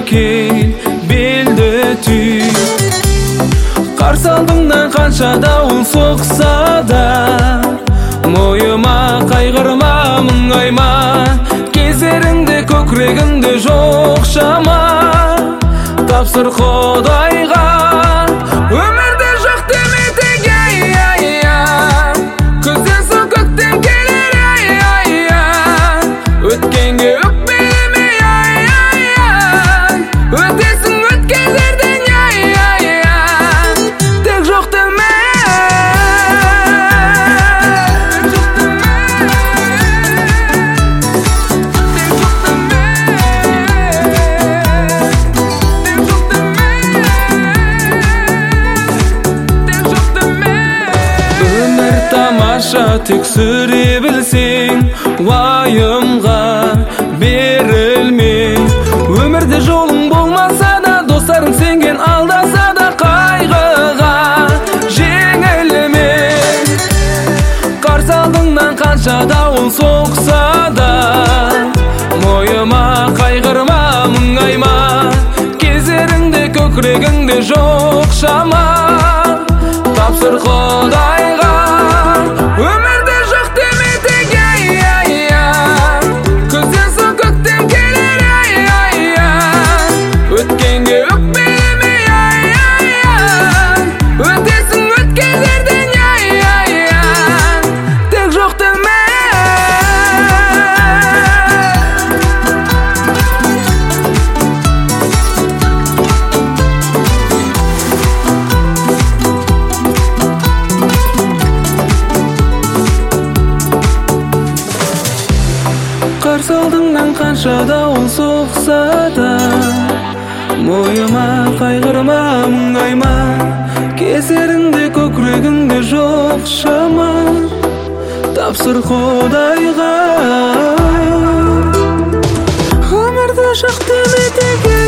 кел, белді түй. Қарсы алдыңнан қанша дауыл соқса да, мойыма қайғырма, мұңайма, кездеріңде көкірегімде жоқ шама. Тапсыр Құдайға, өмірде жоқ деметеге, күзден соң көктем келер, өткенге өкпелеме, өтесің өткендерден, тек жоқ деме. Тамаша, тек сүре білсең, уайымға берілме. Өмірде жолың болмаса да, достарың сенген алдаса да, қайғыға жеңілме. Қарсы алдыңнан қанша дауыл соқса да, мойыма қайғырма, мұңайма, кездеріңде көкірегіңде жоқ шама. Тапсыр Құдайға, өмірде жоқ деметеге, күзден соң көктем келер, өткенге өкпелеме, өтесің өткендерден, тек жоқ деме. Қарсы алдыңнан қанша дауыл соқса да, мойыма қайғырма, мұңайма, кездеріңде көкірегіңде жоқ шама. Тапсыр Құдайға, өмірде жоқ деметеге.